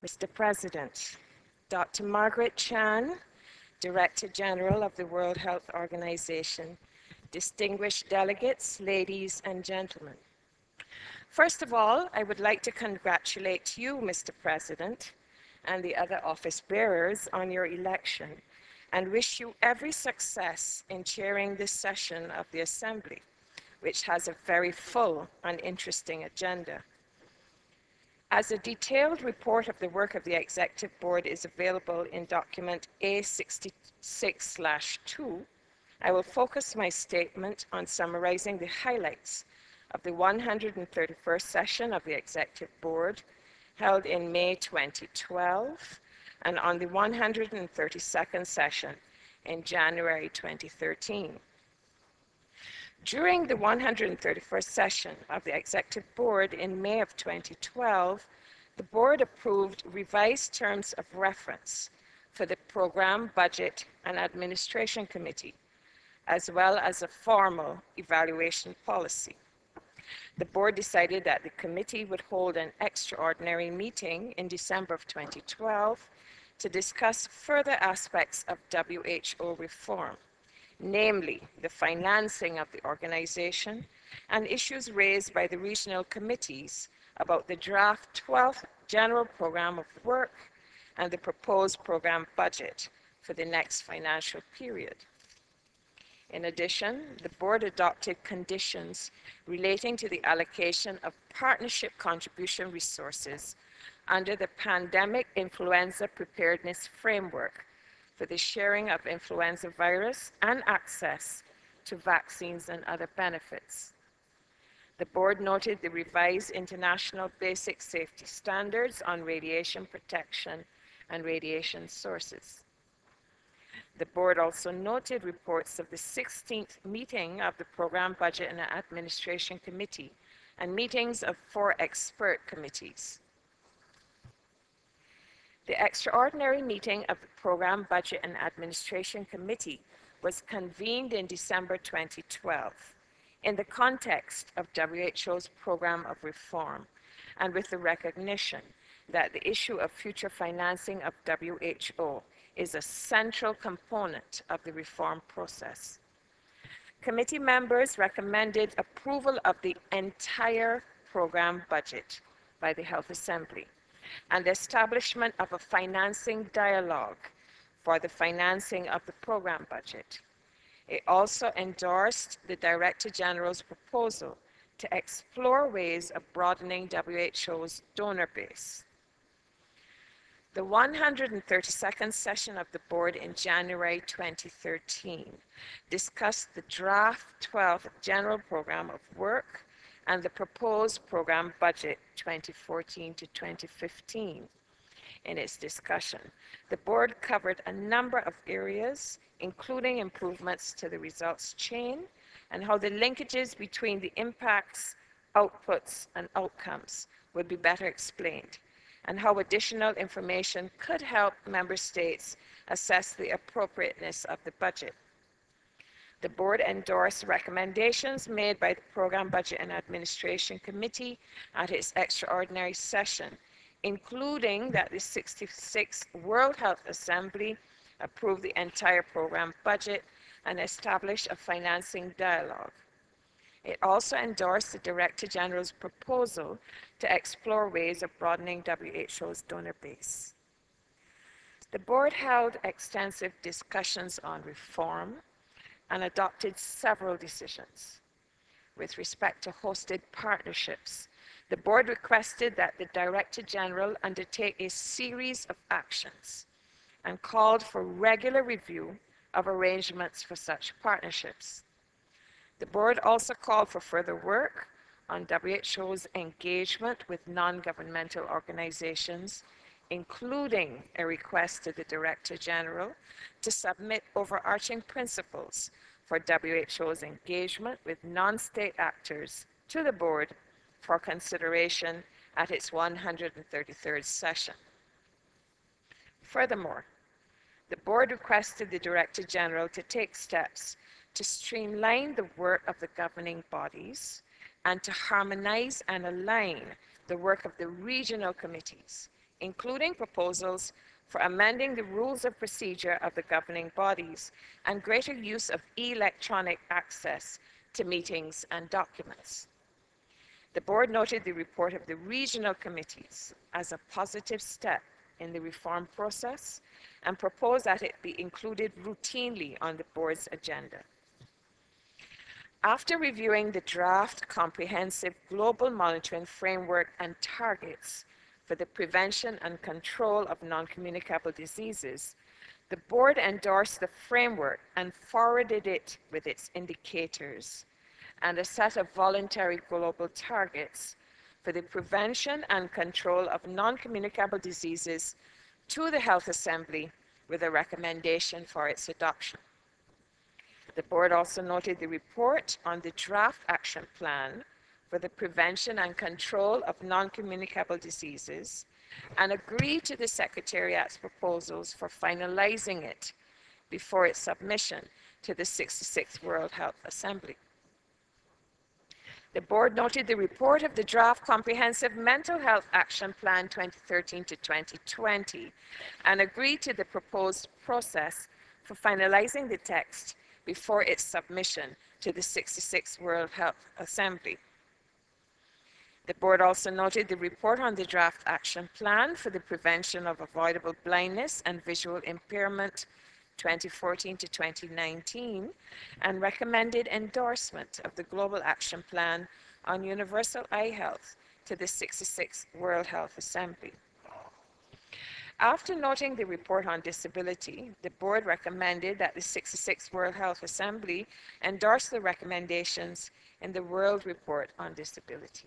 Mr. President, Dr. Margaret Chan, Director General of the World Health Organization, distinguished delegates, ladies and gentlemen. First of all, I would like to congratulate you, Mr. President, and the other office bearers on your election, and wish you every success in chairing this session of the Assembly, which has a very full and interesting agenda. As a detailed report of the work of the Executive Board is available in document A66/2, I will focus my statement on summarizing the highlights of the 131st session of the Executive Board, held in May 2012, and on the 132nd session in January 2013. During the 131st session of the Executive Board in May of 2012, the Board approved revised terms of reference for the Program, Budget and Administration Committee, as well as a formal evaluation policy. The Board decided that the committee would hold an extraordinary meeting in December of 2012 to discuss further aspects of WHO reform, namely the financing of the organization and issues raised by the regional committees about the draft 12th General Program of Work and the proposed program budget for the next financial period. In addition, the Board adopted conditions relating to the allocation of partnership contribution resources under the Pandemic Influenza Preparedness Framework for the sharing of influenza virus and access to vaccines and other benefits. The Board noted the revised International Basic Safety Standards on radiation protection and radiation sources. The Board also noted reports of the 16th meeting of the Program, Budget and Administration Committee and meetings of 4 expert committees. The extraordinary meeting of the Program, Budget and Administration Committee was convened in December 2012 in the context of WHO's program of reform and with the recognition that the issue of future financing of WHO is a central component of the reform process. Committee members recommended approval of the entire program budget by the Health Assembly and the establishment of a financing dialogue for the financing of the program budget. It also endorsed the Director General's proposal to explore ways of broadening WHO's donor base. The 132nd session of the Board in January 2013 discussed the draft 12th General Program of Work and the proposed program budget 2014 to 2015. In its discussion, the Board covered a number of areas, including improvements to the results chain and how the linkages between the impacts, outputs, and outcomes would be better explained, and how additional information could help member states assess the appropriateness of the budget. The Board endorsed recommendations made by the Program, Budget and Administration Committee at its extraordinary session, including that the 66th World Health Assembly approve the entire program budget and establish a financing dialogue. It also endorsed the Director General's proposal to explore ways of broadening WHO's donor base. The Board held extensive discussions on reform and adopted several decisions. With respect to hosted partnerships, the Board requested that the Director General undertake a series of actions and called for regular review of arrangements for such partnerships. The Board also called for further work on WHO's engagement with non-governmental organizations, including a request to the Director General to submit overarching principles for WHO's engagement with non-state actors to the Board for consideration at its 133rd session. Furthermore, the Board requested the Director General to take steps to streamline the work of the governing bodies and to harmonize and align the work of the regional committees including proposals for amending the rules of procedure of the governing bodies and greater use of electronic access to meetings and documents. The board noted the report of the regional committees as a positive step in the reform process and proposed that it be included routinely on the board's agenda. After reviewing the draft comprehensive global monitoring framework and targets for the prevention and control of non-communicable diseases, the board endorsed the framework and forwarded it with its indicators and a set of voluntary global targets for the prevention and control of non-communicable diseases to the Health Assembly with a recommendation for its adoption. The board also noted the report on the draft action plan for the prevention and control of non-communicable diseases and agreed to the Secretariat's proposals for finalizing it before its submission to the 66th World Health Assembly. The board noted the report of the draft Comprehensive Mental Health Action Plan 2013 to 2020 and agreed to the proposed process for finalizing the text before its submission to the 66th World Health Assembly. The board also noted the report on the draft action plan for the prevention of avoidable blindness and visual impairment 2014 to 2019 and recommended endorsement of the Global Action Plan on Universal Eye Health to the 66th World Health Assembly. After noting the report on disability, the board recommended that the 66th World Health Assembly endorse the recommendations in the World Report on Disability.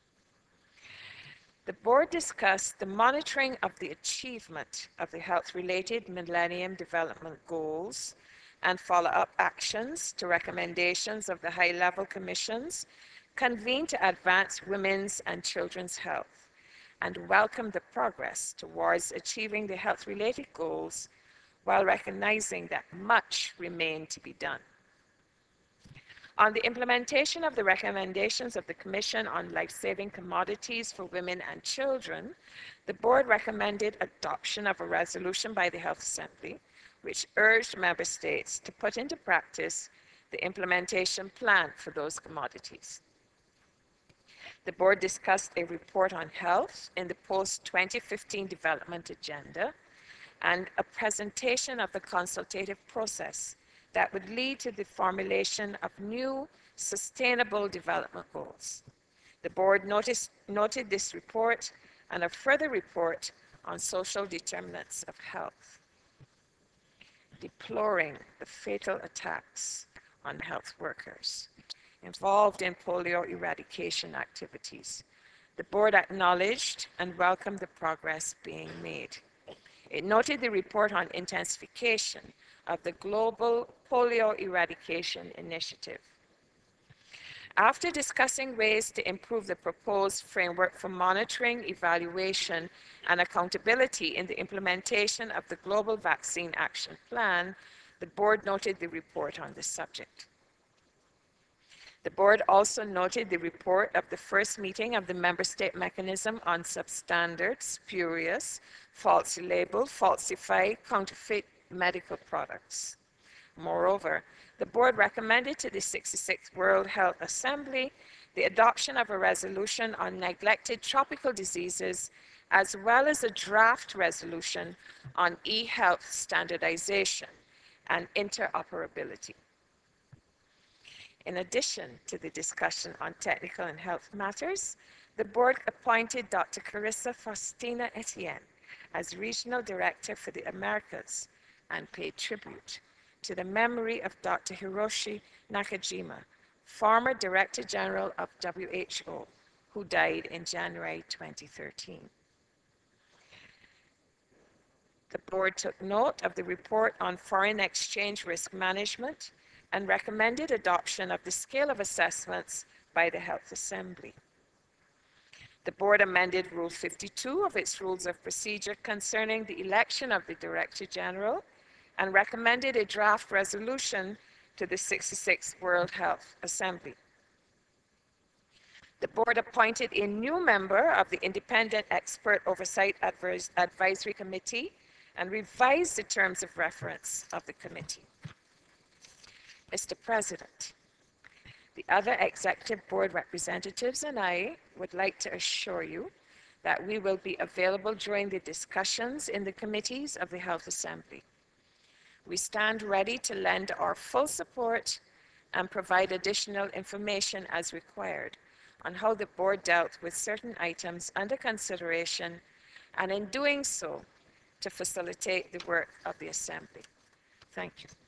The board discussed the monitoring of the achievement of the health-related Millennium Development Goals and follow-up actions to recommendations of the high-level commissions convened to advance women's and children's health and welcomed the progress towards achieving the health-related goals while recognizing that much remained to be done. On the implementation of the recommendations of the Commission on Life-Saving Commodities for Women and Children, the board recommended adoption of a resolution by the Health Assembly, which urged member states to put into practice the implementation plan for those commodities. The board discussed a report on health in the post-2015 development agenda and a presentation of the consultative process that would lead to the formulation of new sustainable development goals. The board noted this report and a further report on social determinants of health, deploring the fatal attacks on health workers involved in polio eradication activities. The board acknowledged and welcomed the progress being made. It noted the report on intensification of the Global Polio Eradication Initiative. After discussing ways to improve the proposed framework for monitoring, evaluation, and accountability in the implementation of the Global Vaccine Action Plan, the board noted the report on this subject. The board also noted the report of the first meeting of the Member State Mechanism on Substandard, Spurious, Falsely Labeled, Falsified, Counterfeit Medical Products. Moreover, the board recommended to the 66th World Health Assembly the adoption of a resolution on neglected tropical diseases, as well as a draft resolution on e-health standardization and interoperability. In addition to the discussion on technical and health matters, the board appointed Dr. Carissa Faustina Etienne as Regional Director for the Americas and paid tribute to the memory of Dr. Hiroshi Nakajima, former Director General of WHO, who died in January 2013. The board took note of the report on foreign exchange risk management and recommended adoption of the scale of assessments by the Health Assembly. The board amended Rule 52 of its Rules of Procedure concerning the election of the Director General and recommended a draft resolution to the 66th World Health Assembly. The board appointed a new member of the Independent Expert Oversight Advisory Committee and revised the terms of reference of the committee. Mr. President, the other executive board representatives and I would like to assure you that we will be available during the discussions in the committees of the Health Assembly. We stand ready to lend our full support and provide additional information as required on how the board dealt with certain items under consideration, and in doing so, to facilitate the work of the Assembly. Thank you.